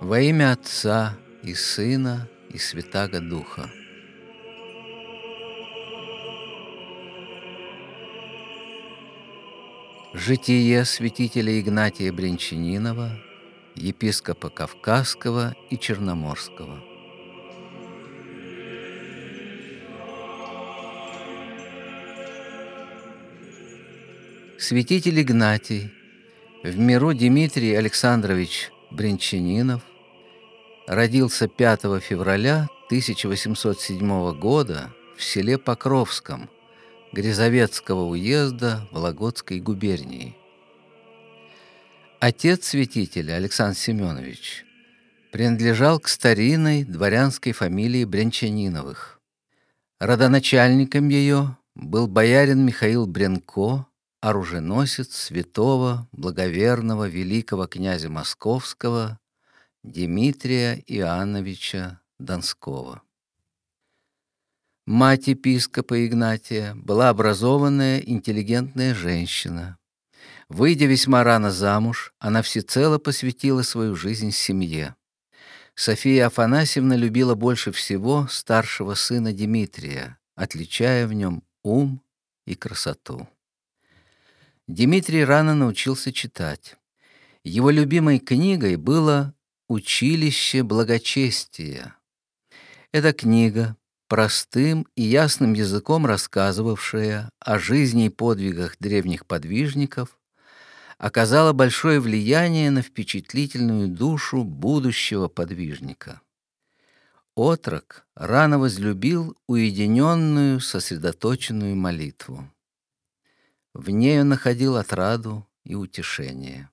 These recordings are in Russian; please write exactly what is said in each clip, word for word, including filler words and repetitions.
Во имя Отца и Сына и Святаго Духа. Житие святителя Игнатия Брянчанинова, епископа Кавказского и Черноморского. Святитель Игнатий, в миру Дмитрий Александрович Брянчанинов, родился пятого февраля тысяча восемьсот седьмого года в селе Покровском Грязовецкого уезда Вологодской губернии. Отец святителя, Александр Семенович, принадлежал к старинной дворянской фамилии Брянчаниновых. Родоначальником ее был боярин Михаил Брянко, оруженосец святого, благоверного великого князя Московского Дмитрия Иоанновича Донского. Мать епископа Игнатия была образованная, интеллигентная женщина. Выйдя весьма рано замуж, она всецело посвятила свою жизнь семье. София Афанасьевна любила больше всего старшего сына Дмитрия, отличая в нем ум и красоту. Дмитрий рано научился читать. Его любимой книгой было «Училище благочестия». Эта книга, простым и ясным языком рассказывавшая о жизни и подвигах древних подвижников, оказала большое влияние на впечатлительную душу будущего подвижника. Отрок рано возлюбил уединенную, сосредоточенную молитву. В ней он находил отраду и утешение.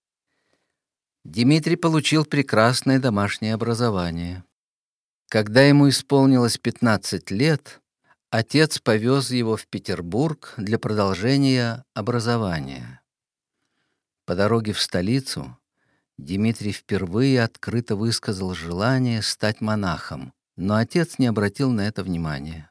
Дмитрий получил прекрасное домашнее образование. Когда ему исполнилось пятнадцать лет, отец повез его в Петербург для продолжения образования. По дороге в столицу Дмитрий впервые открыто высказал желание стать монахом, но отец не обратил на это внимания.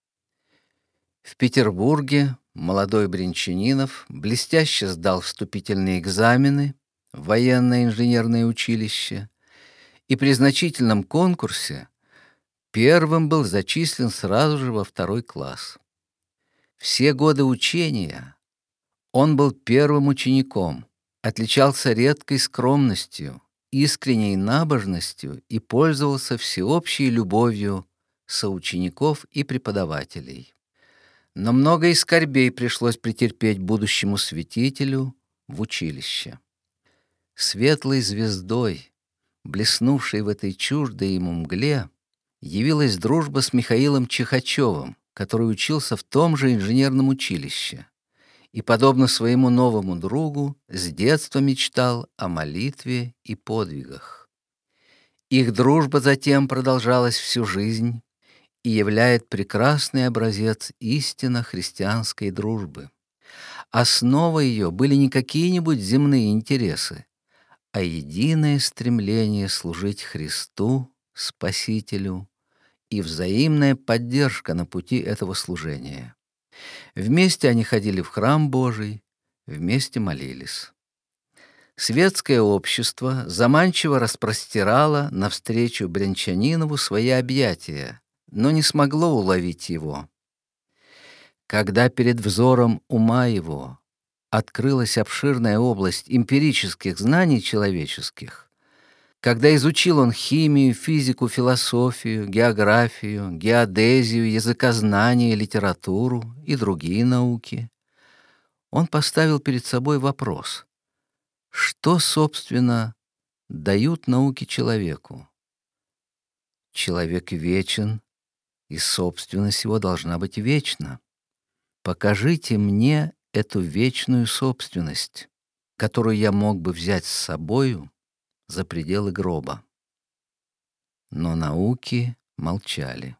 В Петербурге молодой Брянчанинов блестяще сдал вступительные экзамены в военное инженерное училище и при значительном конкурсе первым был зачислен сразу же во второй класс. Все годы учения он был первым учеником, отличался редкой скромностью, искренней набожностью и пользовался всеобщей любовью соучеников и преподавателей. Но много и скорбей пришлось претерпеть будущему святителю в училище. Светлой звездой, блеснувшей в этой чуждой ему мгле, явилась дружба с Михаилом Чихачевым, который учился в том же инженерном училище и, подобно своему новому другу, с детства мечтал о молитве и подвигах. Их дружба затем продолжалась всю жизнь и являет прекрасный образец истинно христианской дружбы. Основой ее были не какие-нибудь земные интересы, а единое стремление служить Христу, Спасителю, и взаимная поддержка на пути этого служения. Вместе они ходили в храм Божий, вместе молились. Светское общество заманчиво распростирало навстречу Брянчанинову свои объятия, но не смогло уловить его. Когда перед взором ума его открылась обширная область эмпирических знаний человеческих, когда изучил он химию, физику, философию, географию, геодезию, языкознание, литературу и другие науки, он поставил перед собой вопрос: что, собственно, дают науки человеку? Человек вечен, и собственность его должна быть вечна. Покажите мне эту вечную собственность, которую я мог бы взять с собою за пределы гроба. Но науки молчали.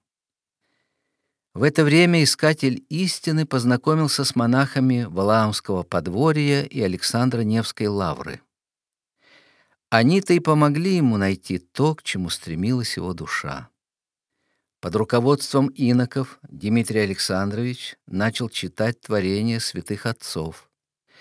В это время искатель истины познакомился с монахами Валаамского подворья и Александра Невской лавры. Они-то и помогли ему найти то, к чему стремилась его душа. Под руководством иноков Дмитрий Александрович начал читать творения святых отцов.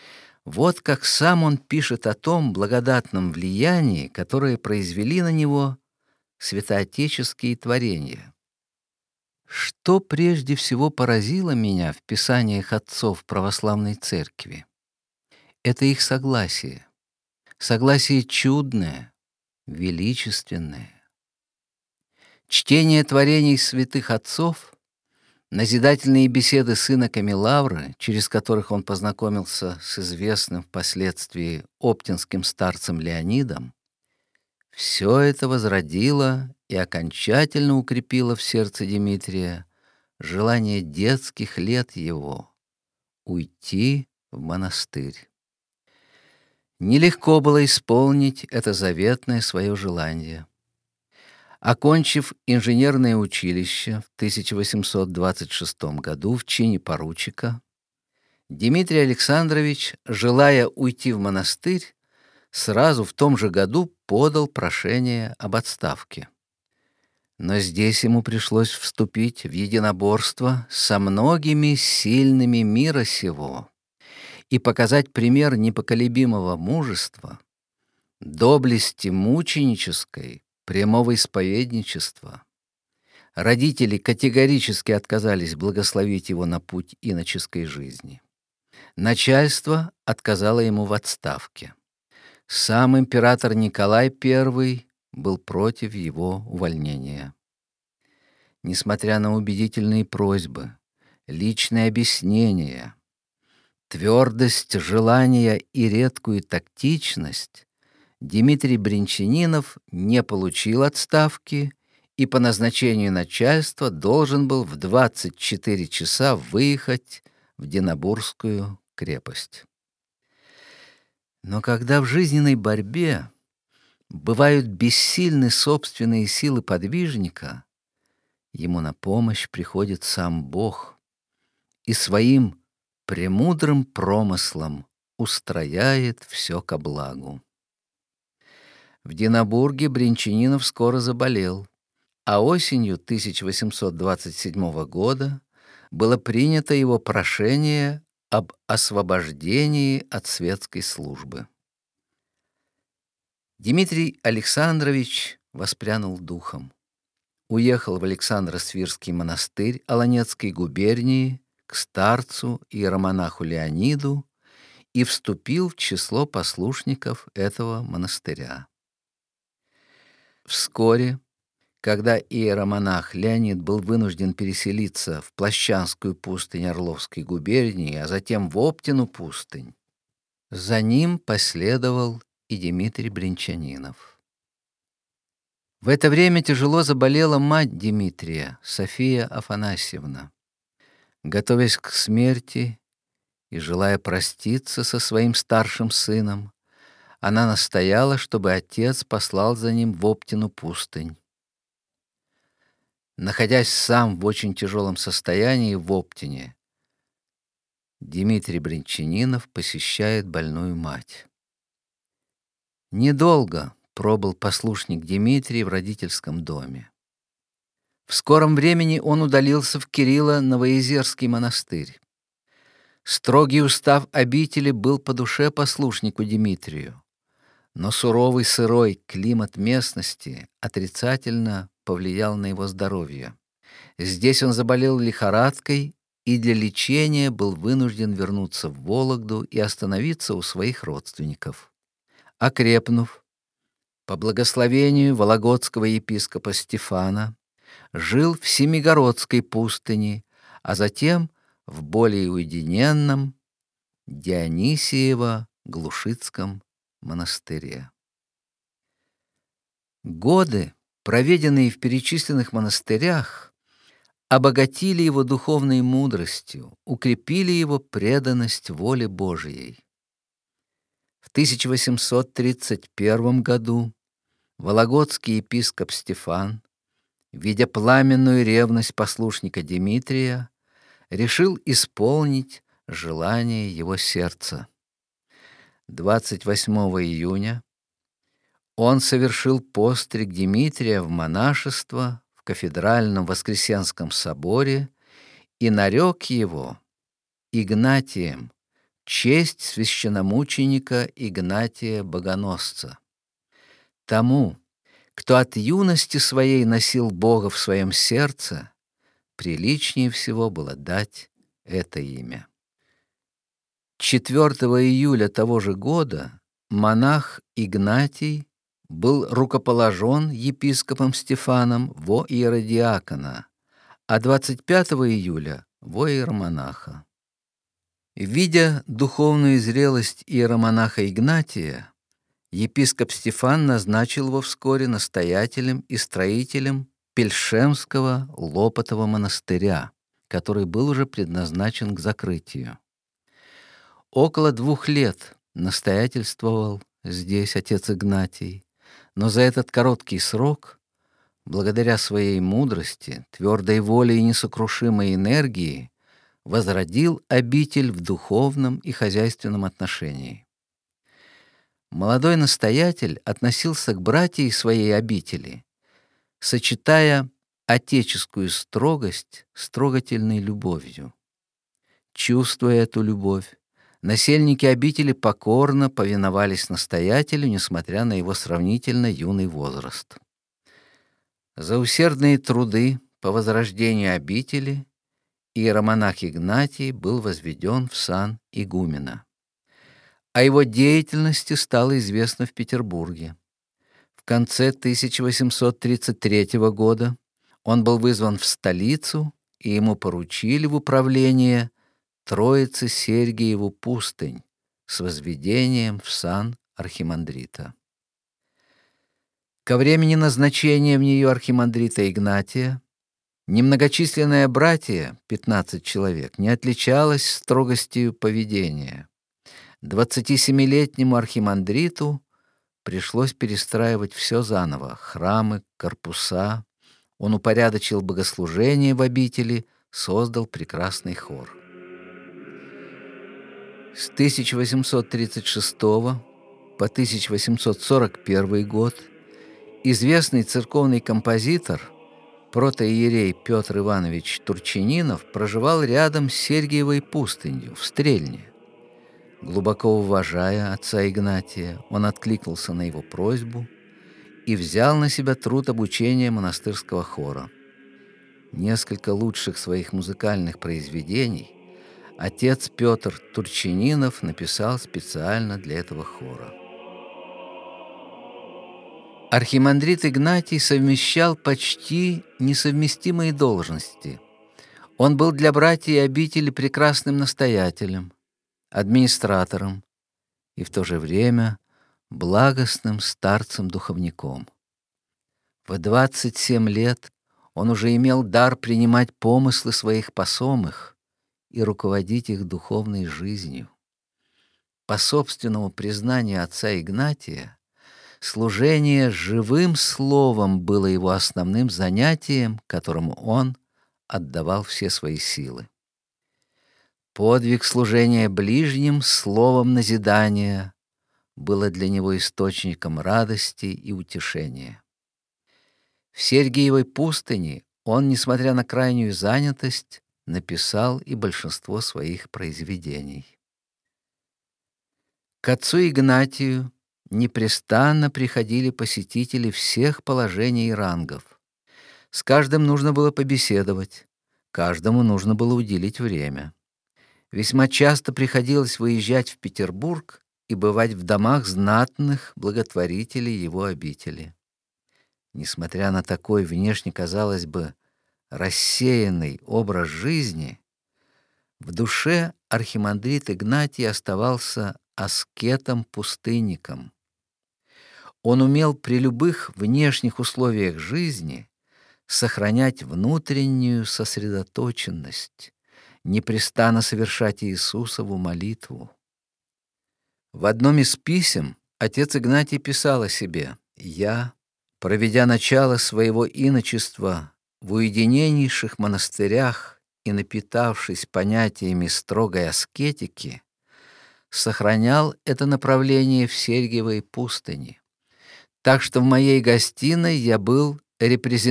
Вот как сам он пишет о том благодатном влиянии, которое произвели на него святоотеческие творения. Что прежде всего поразило меня в писаниях отцов православной церкви, это их согласие. Согласие чудное, величественное. Чтение творений святых отцов, назидательные беседы сына Камилавра, через которых он познакомился с известным впоследствии оптинским старцем Леонидом, все это возродило и окончательно укрепило в сердце Дмитрия желание детских лет его уйти в монастырь. Нелегко было исполнить это заветное свое желание. Окончив инженерное училище в тысяча восемьсот двадцать шестом году в чине поручика, Дмитрий Александрович, желая уйти в монастырь, сразу в том же году подал прошение об отставке. Но здесь ему пришлось вступить в единоборство со многими сильными мира сего и показать пример непоколебимого мужества, доблести мученической, прямого исповедничества. Родители категорически отказались благословить его на путь иноческой жизни. Начальство отказало ему в отставке. Сам император Николай Первый был против его увольнения. Несмотря на убедительные просьбы, личные объяснения, твердость желания и редкую тактичность, Дмитрий Бринчанинов не получил отставки и по назначению начальства должен был в двадцать четыре часа выехать в Динабургскую крепость. Но когда в жизненной борьбе бывают бессильны собственные силы подвижника, ему на помощь приходит сам Бог и своим премудрым промыслом устрояет все ко благу. В Динабурге Бринчанинов скоро заболел, а осенью тысяча восемьсот двадцать седьмого года было принято его прошение об освобождении от светской службы. Дмитрий Александрович воспрянул духом, уехал в Александро-Свирский монастырь Олонецкой губернии к старцу иеромонаху Леониду и вступил в число послушников этого монастыря. Вскоре, когда иеромонах Леонид был вынужден переселиться в Плащанскую пустынь Орловской губернии, а затем в Оптину пустынь, за ним последовал и Дмитрий Бринчанинов. В это время тяжело заболела мать Дмитрия, София Афанасьевна. Готовясь к смерти и желая проститься со своим старшим сыном, она настояла, чтобы отец послал за ним в Оптину пустынь. Находясь сам в очень тяжелом состоянии в Оптине, Дмитрий Бринчанинов посещает больную мать. Недолго пробыл послушник Дмитрий в родительском доме. В скором времени он удалился в Кирилло-Новоезерский монастырь. Строгий устав обители был по душе послушнику Дмитрию, но суровый сырой климат местности отрицательно повлиял на его здоровье. Здесь он заболел лихорадкой и для лечения был вынужден вернуться в Вологду и остановиться у своих родственников. Окрепнув, по благословению вологодского епископа Стефана, жил в Семигородской пустыне, а затем в более уединенном Дионисиево-Глушицком монастыре. Годы, проведенные в перечисленных монастырях, обогатили его духовной мудростью, укрепили его преданность воле Божией. В тысяча восемьсот тридцать первом году вологодский епископ Стефан, видя пламенную ревность послушника Дмитрия, решил исполнить желание его сердца. двадцать восьмого июня он совершил постриг Дмитрия в монашество в кафедральном Воскресенском соборе и нарек его Игнатием, честь священномученика Игнатия Богоносца. Тому, кто от юности своей носил Бога в своем сердце, приличнее всего было дать это имя. четвёртого июля того же года монах Игнатий был рукоположен епископом Стефаном во иеродиакона, а двадцать пятого июля во иеромонаха. Видя духовную зрелость иеромонаха Игнатия, епископ Стефан назначил его вскоре настоятелем и строителем Пельшемского Лопотова монастыря, который был уже предназначен к закрытию. Около двух лет настоятельствовал здесь отец Игнатий, но за этот короткий срок, благодаря своей мудрости, твердой воле и несокрушимой энергии, возродил обитель в духовном и хозяйственном отношении. Молодой настоятель относился к братьям своей обители, сочетая отеческую строгость с трогательной любовью. Чувствуя эту любовь, насельники обители покорно повиновались настоятелю, несмотря на его сравнительно юный возраст. За усердные труды по возрождению обители иеромонах Игнатий был возведен в сан игумена. О его деятельности стало известно в Петербурге. В конце тысяча восемьсот тридцать третьего года он был вызван в столицу, и ему поручили в управление Троицы Сергиеву пустынь с возведением в сан архимандрита. Ко времени назначения в нее архимандрита Игнатия немногочисленное братье, пятнадцать человек, не отличалось строгостью поведения. Двадцатисемилетнему архимандриту пришлось перестраивать все заново: храмы, корпуса. Он упорядочил богослужение в обители, создал прекрасный хор. С тысяча восемьсот тридцать шестого по тысяча восемьсот сорок первый год известный церковный композитор, протоиерей Петр Иванович Турчининов, проживал рядом с Сергиевой пустынью в Стрельне. Глубоко уважая отца Игнатия, он откликнулся на его просьбу и взял на себя труд обучения монастырского хора. Несколько лучших своих музыкальных произведений отец Петр Турчининов написал специально для этого хора. Архимандрит Игнатий совмещал почти несовместимые должности. Он был для братьев обители прекрасным настоятелем, администратором и в то же время благостным старцем-духовником. В двадцать семь лет он уже имел дар принимать помыслы своих посомых и руководить их духовной жизнью. По собственному признанию отца Игнатия, служение живым словом было его основным занятием, которому он отдавал все свои силы. Подвиг служения ближним словом назидания было для него источником радости и утешения. В Сергиевой пустыне он, несмотря на крайнюю занятость, написал и большинство своих произведений. К отцу Игнатию непрестанно приходили посетители всех положений и рангов. С каждым нужно было побеседовать, каждому нужно было уделить время. Весьма часто приходилось выезжать в Петербург и бывать в домах знатных благотворителей его обители. Несмотря на такой внешне, казалось бы, рассеянный образ жизни, в душе архимандрит Игнатий оставался аскетом-пустынником. Он умел при любых внешних условиях жизни сохранять внутреннюю сосредоточенность, непрестанно совершать Иисусову молитву. В одном из писем отец Игнатий писал о себе: «Я, проведя начало своего иночества в уединеннейших монастырях и напитавшись понятиями строгой аскетики, сохранял это направление в Сергиевой пустыне. Так что в моей гостиной я был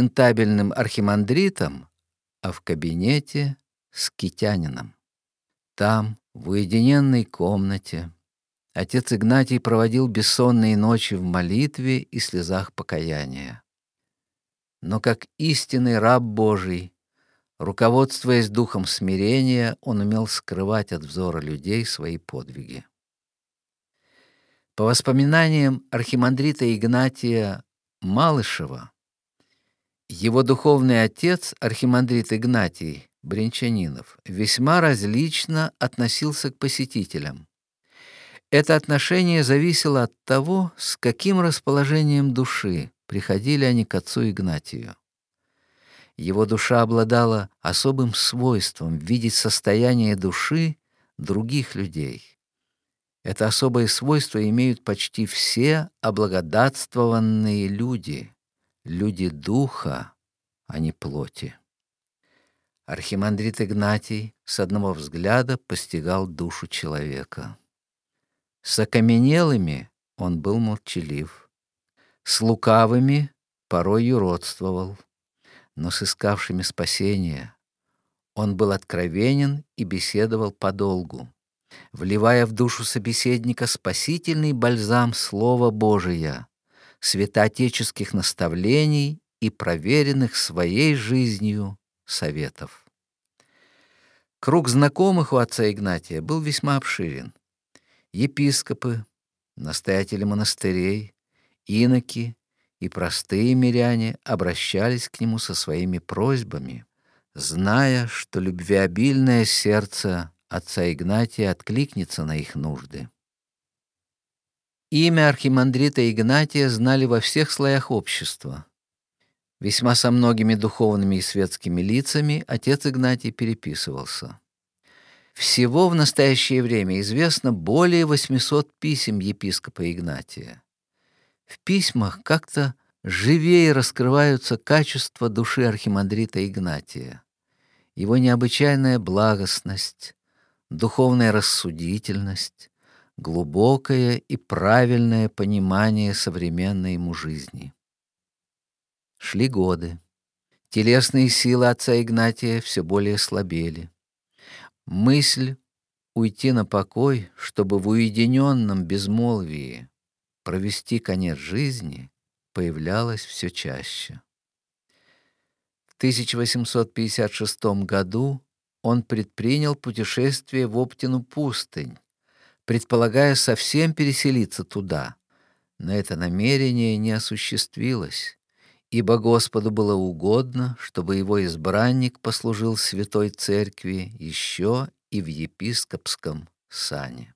репрезентабельным архимандритом, а в кабинете — скитянином». Там, в уединенной комнате, отец Игнатий проводил бессонные ночи в молитве и слезах покаяния. Но как истинный раб Божий, руководствуясь духом смирения, он умел скрывать от взора людей свои подвиги. По воспоминаниям архимандрита Игнатия Малышева, его духовный отец, архимандрит Игнатий Брянчанинов, весьма различно относился к посетителям. Это отношение зависело от того, с каким расположением души приходили они к отцу Игнатию. Его душа обладала особым свойством видеть состояние души других людей. Это особое свойство имеют почти все облагодатствованные люди, люди духа, а не плоти. Архимандрит Игнатий с одного взгляда постигал душу человека. С окаменелыми он был молчалив, с лукавыми порой юродствовал, но с искавшими спасения он был откровенен и беседовал подолгу, вливая в душу собеседника спасительный бальзам Слова Божия, святоотеческих наставлений и проверенных своей жизнью советов. Круг знакомых у отца Игнатия был весьма обширен. Епископы, настоятели монастырей, иноки и простые миряне обращались к нему со своими просьбами, зная, что любвеобильное сердце отца Игнатия откликнется на их нужды. Имя архимандрита Игнатия знали во всех слоях общества. Весьма со многими духовными и светскими лицами отец Игнатий переписывался. Всего в настоящее время известно более восьмисот писем епископа Игнатия. В письмах как-то живее раскрываются качества души архимандрита Игнатия, его необычайная благостность, духовная рассудительность, глубокое и правильное понимание современной ему жизни. Шли годы. Телесные силы отца Игнатия все более слабели. Мысль уйти на покой, чтобы в уединенном безмолвии провести конец жизни, появлялась все чаще. В тысяча восемьсот пятьдесят шестом году он предпринял путешествие в Оптину пустынь, предполагая совсем переселиться туда. Но это намерение не осуществилось, ибо Господу было угодно, чтобы его избранник послужил Святой Церкви еще и в епископском сане.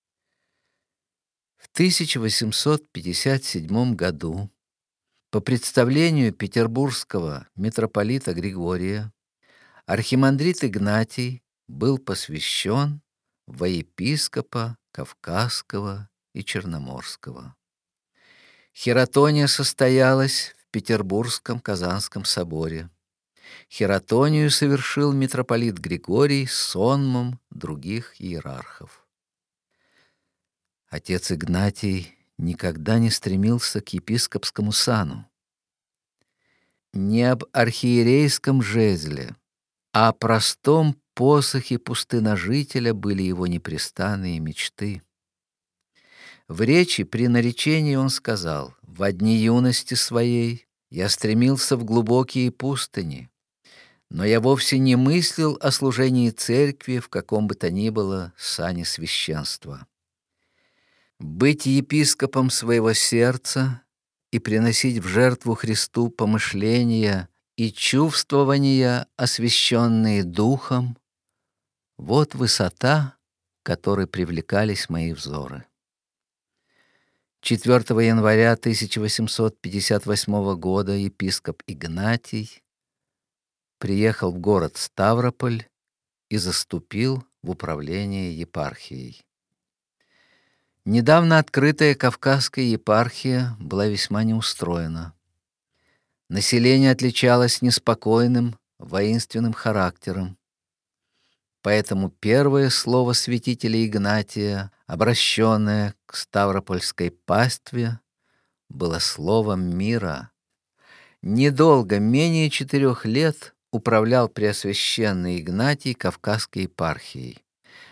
В тысяча восемьсот пятьдесят седьмом году по представлению петербургского митрополита Григория архимандрит Игнатий был посвящен во епископа Кавказского и Черноморского. Хератония состоялась в Петербургском Казанском соборе. Хератонию совершил митрополит Григорий с сонмом других иерархов. Отец Игнатий никогда не стремился к епископскому сану. Не об архиерейском жезле, а о простом посохе пустыножителя были его непрестанные мечты. В речи при наречении он сказал: «Во дни юности своей я стремился в глубокие пустыни, но я вовсе не мыслил о служении церкви в каком бы то ни было сане священства. Быть епископом своего сердца и приносить в жертву Христу помышления и чувствования, освященные Духом, вот высота, к которой привлекались мои взоры». четвёртого января тысяча восемьсот пятьдесят восьмого года епископ Игнатий приехал в город Ставрополь и заступил в управление епархией. Недавно открытая Кавказская епархия была весьма неустроена. Население отличалось неспокойным, воинственным характером. Поэтому первое слово святителя Игнатия, обращенное к ставропольской пастве, было словом мира. Недолго, менее четырех лет, управлял Преосвященный Игнатий Кавказской епархией.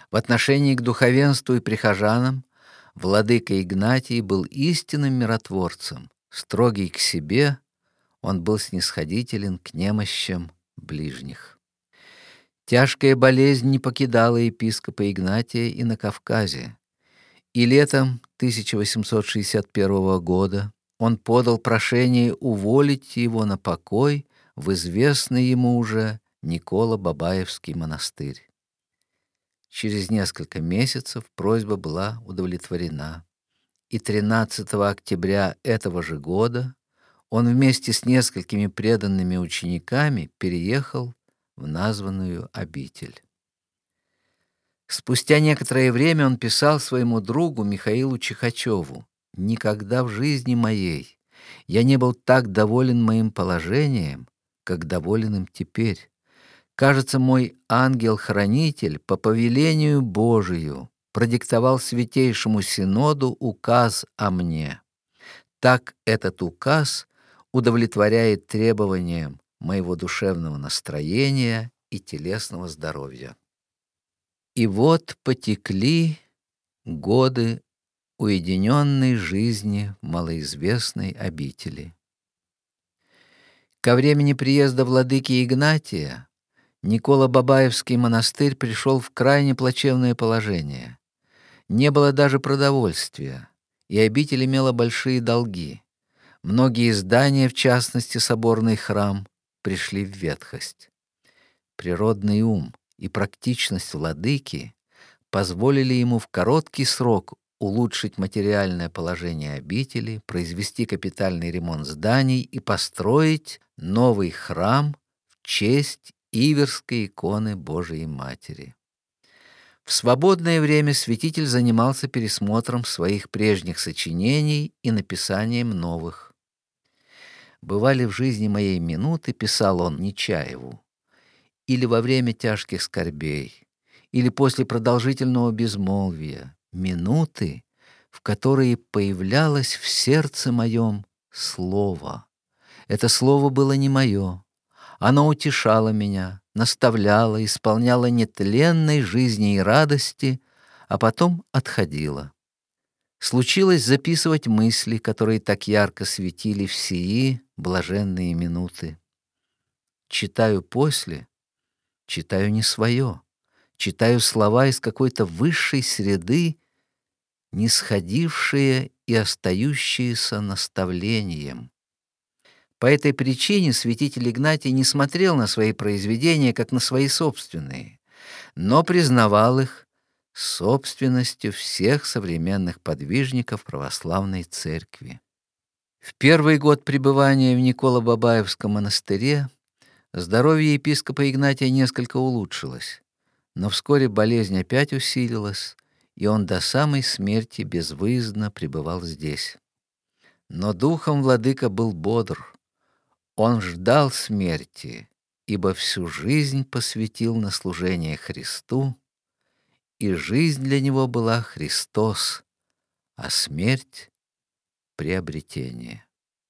В отношении к духовенству и прихожанам владыка Игнатий был истинным миротворцем. Строгий к себе, он был снисходителен к немощам ближних. Тяжкая болезнь не покидала епископа Игнатия и на Кавказе, и летом тысяча восемьсот шестьдесят первого года он подал прошение уволить его на покой в известный ему уже Николо-Бабаевский монастырь. Через несколько месяцев просьба была удовлетворена, и тринадцатого октября этого же года он вместе с несколькими преданными учениками переехал в названную обитель. Спустя некоторое время он писал своему другу Михаилу Чихачеву: «Никогда в жизни моей я не был так доволен моим положением, как доволен им теперь. Кажется, мой ангел-хранитель по повелению Божию продиктовал Святейшему Синоду указ о мне. Так этот указ удовлетворяет требованиям моего душевного настроения и телесного здоровья». И вот потекли годы уединенной жизни в малоизвестной обители. Ко времени приезда владыки Игнатия Николо-Бабаевский монастырь пришел в крайне плачевное положение. Не было даже продовольствия, и обитель имела большие долги. Многие здания, в частности соборный храм, пришли в ветхость. Природный ум и практичность владыки позволили ему в короткий срок улучшить материальное положение обители, произвести капитальный ремонт зданий и построить новый храм в честь Иверской иконы Божией Матери. В свободное время святитель занимался пересмотром своих прежних сочинений и написанием новых. «Бывали в жизни моей минуты», — писал он Нечаеву, «или во время тяжких скорбей, или после продолжительного безмолвия, минуты, в которые появлялось в сердце моем слово. Это слово было не мое. Оно утешало меня, наставляло, исполняло нетленной жизни и радости, а потом отходило. Случилось записывать мысли, которые так ярко светили в сии блаженные минуты. Читаю после, читаю не свое, читаю слова из какой-то высшей среды, нисходившие и остающиеся наставлением». По этой причине святитель Игнатий не смотрел на свои произведения как на свои собственные, но признавал их собственностью всех современных подвижников православной церкви. В первый год пребывания в Николо-Бабаевском монастыре здоровье епископа Игнатия несколько улучшилось, но вскоре болезнь опять усилилась, и он до самой смерти безвыездно пребывал здесь. Но духом владыка был бодр. Он ждал смерти, ибо всю жизнь посвятил на служение Христу, и жизнь для него была Христос, а смерть — приобретение.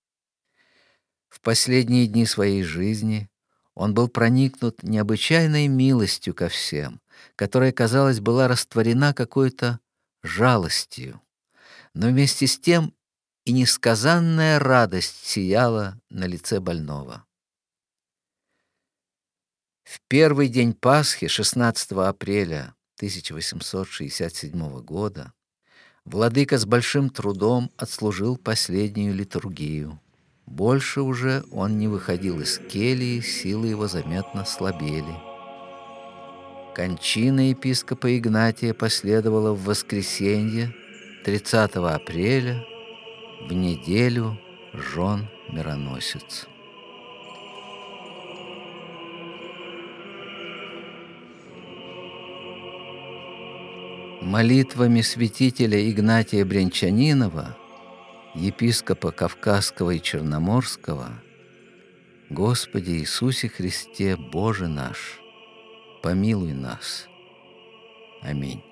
В последние дни своей жизни он был проникнут необычайной милостью ко всем, которая, казалось, была растворена какой-то жалостью, но вместе с тем и несказанная радость сияла на лице больного. В первый день Пасхи, шестнадцатого апреля тысяча восемьсот шестьдесят седьмого года, владыка с большим трудом отслужил последнюю литургию. Больше уже он не выходил из кельи, силы его заметно слабели. Кончина епископа Игнатия последовала в воскресенье, тридцатого апреля, в неделю жен мироносец. Молитвами святителя Игнатия Брянчанинова, епископа Кавказского и Черноморского: Господи Иисусе Христе, Боже наш, помилуй нас. Аминь.